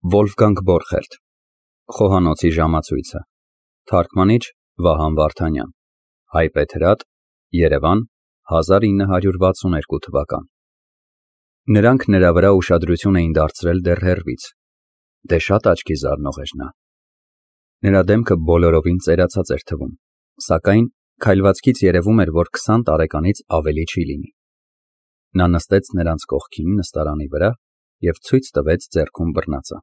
Վոլֆգանգ Բորխելտ, Խոհանոցի ժամացույցը, թարգմանիչ Վահան Վարդանյան, հայբեթրատ, Երևան, 1962 թվական։ Նրանք նրա վրա ուշադրություն էին դարձրել դեռ հեռվից, դե շատ աչքի զարնող էր նա։ Նրա դեմքը բոլորովին ծերացած էր թվում, սակայն քայլվածքից երևում էր, որ 20 տարեկանից ավելի չի լինի։ Նա նստեց նրանց կողքին նստարանի վրա և ցույց տվեց ձեռքում բռնածը։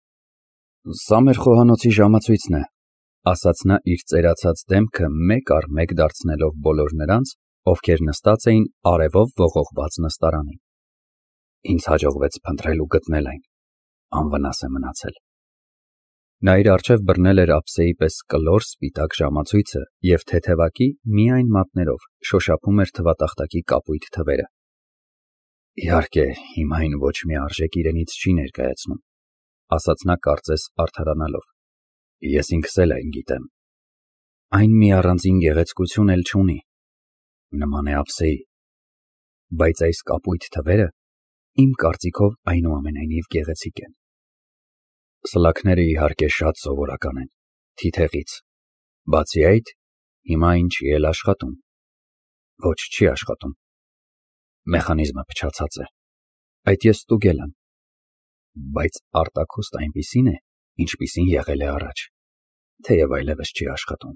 Սա մեր խոհանոցի ժամացույցն է, ասաց նա իր ծերացած դեմքը մեկ առ մեկ դարձնելով բոլոր նրանց, ովքեր նստած էին արևով ողողված նստարանին։ Ինձ հաջողվեց փնտրել ու գտնել այն, անվնաս է մնացել։ Նա իր առջև բռնել էր ափսեի պես կլոր սպիտակ ժամացույցը և թեթևակի միայն մատներով շոշափում էր թվատախտակի կապույտ թվերը։ Իհարկե, հիմա այն ոչ մի արժեք իրենից չի ներկայացնում, ասաց նա կարծես արդարանալով։ Ես ինքս էլ այն գիտեմ։ Այն մի առանձին գեղեցկություն էլ չունի, նման է ափսեի, բայց այս կապույտ թվերը իմ կարծիքով այնուամենայնիվ գեղեցիկ են։ Սլաքները իհարկե շատ սովորական են, թիթեղից, բացի այդ, հիմա այն չի էլ աշխատում։ Ոչ, չի աշխատում։ Մեխանիզմը փչացած է, այդ ես ստուգել եմ, բայց արտաքուստ այնպիսին է, ինչպիսին եղել է առաջ, թեև այլևս չի աշխատում։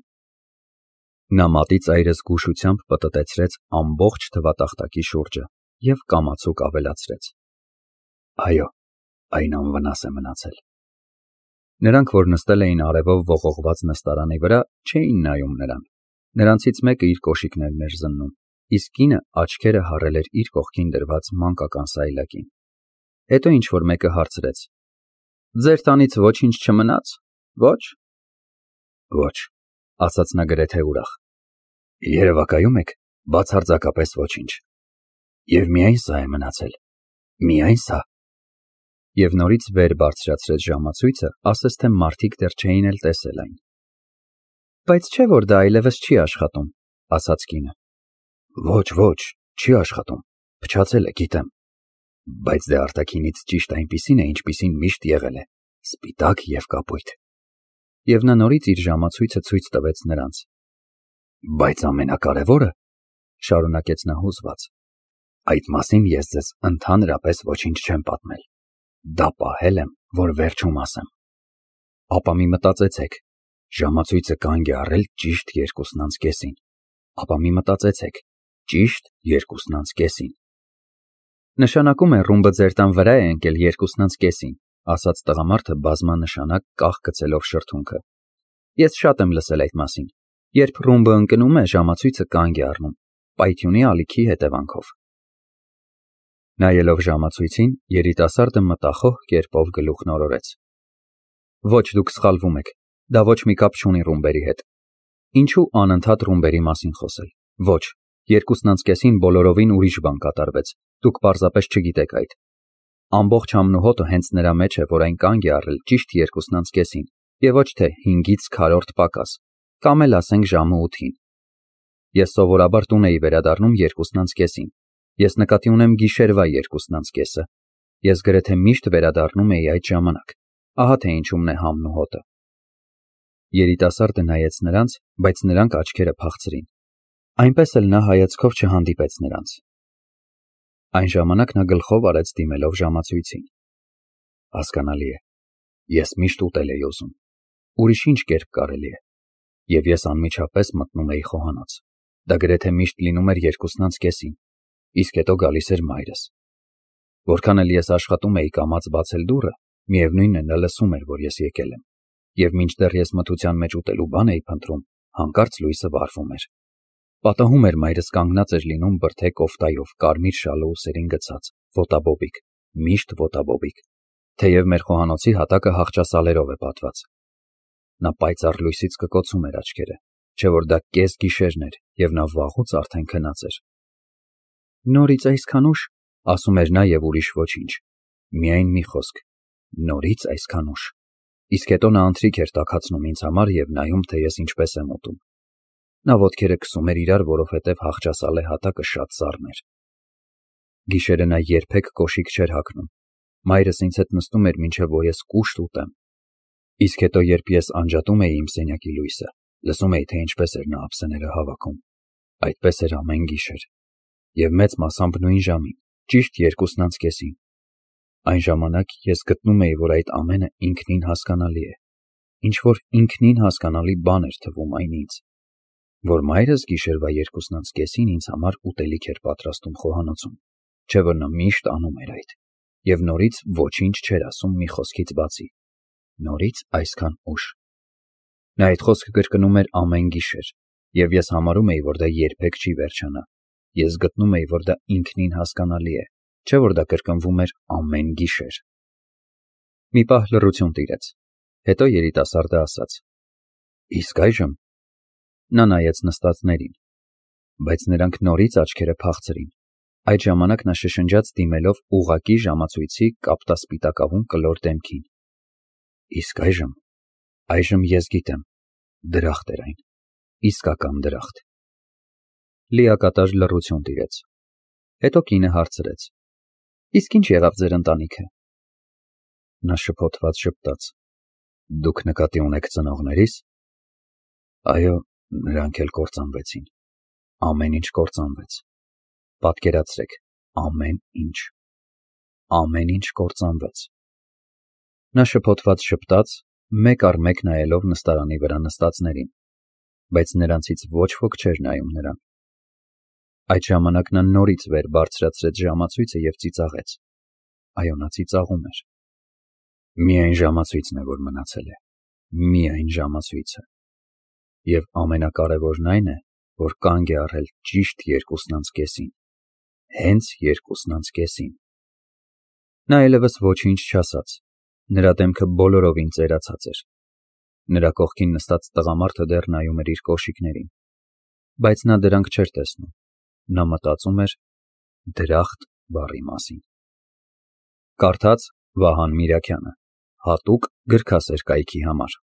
Նա մատի ծայրը զգուշությամբ պտտեցրեց ամբողջ թվատախտակի շուրջը և կամացուկ ավելացրեց. Այո, այն անվնաս է մնացել։ Նրանք, որ նստել էին արևով ողողված նստարանի վրա, չէին նայում նրան։ Նրանցից մեկը իր կոշիկներն էր զննում, իսկ կինը աչքերը հառել էր իր կողքին դրված մանկական սայլակին։ Հետո ինչ-որ մեկը հարցրեց. Ձեր տանից ոչինչ չմնաց, ոչ։ Ոչ, ասաց նա գրեթե ուրախ։ Երևակայում եք, բացարձակապես ոչինչ։ Եվ միայն սա է մնացել, միայն սա։ Եվ նորից վեր բարձրացրեց ժամացույցը, ասես թե մարդիկ դեռ չէին էլ տեսել այն։ Բայց չէ՞ որ դա այլևս չի աշխատում, ասաց կինը։ Ոչ, չի աշխատում, փչացել է, գիտեմ, բայց դե արտաքինից ճիշտ այնպիսին է, ինչպիսին միշտ եղել է, սպիտակ և կապույտ։ Եվ նա նորից իր ժամացույցը ցույց տվեց նրանց։ Բայց ամենակարևորը, շարունակեց նա հուզված, այդ մասին ես ձեզ ընդհանրապես ոչինչ չեմ պատմել։ Դա պահել եմ, որ վերջում ասեմ։ Ապա մի մտածեցեք, ժամացույցը կանգ է առել ճիշտ 2:30-ին, ապա մի մտածեցեք, ճիշտ 2:30-ին։ Նշանակում է ռումբը ձեր տան վրա է ընկել 2:30-ին, ասաց տղամարդը բազմանշանակ կախ գցելով շրթունքը։ Ես շատ եմ լսել այդ մասին։ Երբ ռումբը ընկնում է, ժամացույցը կանգ է առնում, պայթյունի ալիքի հետևանքով։ Նայելով ժամացույցին, երիտասարդը մտախոհ կերպով գլուխն օրորեց։ Ոչ, դուք սխալվում եք, դա ոչ մի կապ չունի ռումբերի հետ։ Ինչու անընդհատ ռումբերի մասին խոսել։ Ոչ, 2:30-ին բոլորովին ուրիշ բան կատարվեց, դուք պարզապես չգիտեք այդ։ Ամբողջ համնուհոտը հենց նրա մեջ է, որ այն կանգ է առել ճիշտ 2:30-ին, եւ ոչ թե 5-ից քառորդ պակաս, կամ էլ ասենք ժամը 8-ին։ Ես սովորաբար տուն էի վերադառնում 2:30-ին։ Ես նկատի ունեմ գիշերվա 2:30-ը։ Ես գրեթե միշտ վերադառնում էի այդ ժամանակ։ Ահա թե ինչումն է համնուհոտը։ Երիտասարդը նայեց նրանց, բայց նրանք աչքերը փախցրին։ Այնպես էլ նա հայացքով չհանդիպեց նրանց։ Այն ժամանակ նա գլխով արեց դիմելով ժամացույցին։ Հասկանալի է։ Ես միշտ ուտել էի ուզում։ Ուրիշ ինչ կերպ կարելի է։ Եվ ես անմիջապես մտնում էի խոհանոց։ Դա գրեթե միշտ լինում էր 2:30-ին, իսկ հետո գալիս էր մայրս։ Որքան էլ ես աշխատում էի կամաց բացել դուռը, միևնույնն է նա լսում էր, որ ես եկել եմ։ Եվ մինչդեռ ես մթության մեջ ուտելու բան էի փնտրում, հանկարծ լույսը վառվում էր։ Պատահում էր մայրս կանգնած էր լինում բրդե կոֆտայով, կարմիր շալը ուսերին գցած, ոտաբոբիկ, միշտ ոտաբոբիկ, թեև մեր խոհանոցի հատակը հաղճասալերով է պատված։ Նա պայծառ լույսից կկոցում էր աչքերը, չէ որ դա կես գիշերն էր, և նա վաղուց արդեն քնած էր։ Նորից այսքան ուշ, ասում էր նա և ուրիշ ոչինչ, միայն մի խոսք, նորից այսքան ուշ։ Իսկ հետո նա ընթրիք էր տաքացնում ինձ համար և նայում, թե ես ինչպես եմ ուտում։ Նա ոտքերը քսում էր իրար, որովհետև հաղճասալե հատակը շատ սառն էր։ Գիշերը նա երբեք կոշիկ չէր հագնում, Մայրս ինձ հետ նստում էր, մինչև որ ես կուշտ ուտեմ։ Իսկ հետո, երբ ես անջատում էի իմ սենյակի լույսը, լսում էի, թե ինչպես էր նա ափսեները հավաքում։ Այդպես էր ամեն գիշեր։ Եվ մեծ մասամբ նույն ժամին, ճիշտ 2:30-ին։ Այն ժամանակ ես գտնում էի, որ այդ ամենը ինքնին հասկանալի է։ Ինչ որ ինքնին հասկանալի բան էր թվում այն ինձ, որ մայրս գիշերվա 2:30-ին ինձ համար ուտելիք էր պատրաստում խոհանոցում, չէ՞ որ նա միշտ անում էր այդ, և նորից ոչինչ չէր ասում մի խոսքից բացի, նորից այսքան ուշ։ Նա այդ խոսքը կրկնում էր ամեն գիշեր, և ես համարում էի, որ դա երբեք չի վերջանա։ Ես գտնում էի, որ դա ինքնին հասկանալի է, չէ՞ որ դա կրկնվում էր ամեն գիշեր։ Մի պահ լռություն տիրեց, հետո երիտասարդը ասաց. «Իսկ այժմ»։ Նա նայեց նստածներին, բայց նրանք նորից աչքերը փախցրին։ Այդ ժամանակ նա շշնջաց դիմելով ուղղակի ժամացույցի կապտասպիտակավուն կլոր դեմքին. «Իսկ այժմ ես գիտեմ, դրախտ էր այն, իսկական դրախտ»։ Լիակատար լռություն տիրեց։ Հետո կինը հարցրեց. «Իսկ ինչ եղավ ձեր ընտանիքը»։ Նա շփոթված ժպտաց. «Դուք նկատի ունեք ծնողներիս»։ Այո, նրանք էլ կործանվեցին։ Ամեն ինչ կործանվեց։ Պատկերացրեք, ամեն ինչ կործանվեց։ Նա շփոթված ժպտաց, մեկ առ մեկ նայելով նստարանի վրա նստածներին, բայց նրանցից ոչ ոք չէր նայում նրան։ Այդ ժամանակ նա նորից վեր բարձրացրեց ժամացույցը և ծիծաղեց։ Այո, նա ծիծաղում էր։ Միայն ժամացույցն է, որ մնացել է, միայն ժամացույցը։ Եվ ամենակարևորն այն է, որ կանգ է առել ճիշտ 2:30-ին, հենց 2:30-ին։ Նա այլևս ոչինչ չասաց, նրա դեմքը բոլորովին ծերացած էր։ Նրա կողքին նստած տղամարդը դեռ նայում էր իր կոշիկներին, բայց նա դրանք չէր տեսնում, նա մտածում էր «դրախտ» բառի մասին։ Կարդաց Վահան Միրաքյանը, հատուկ գրքասեր կայքի համար։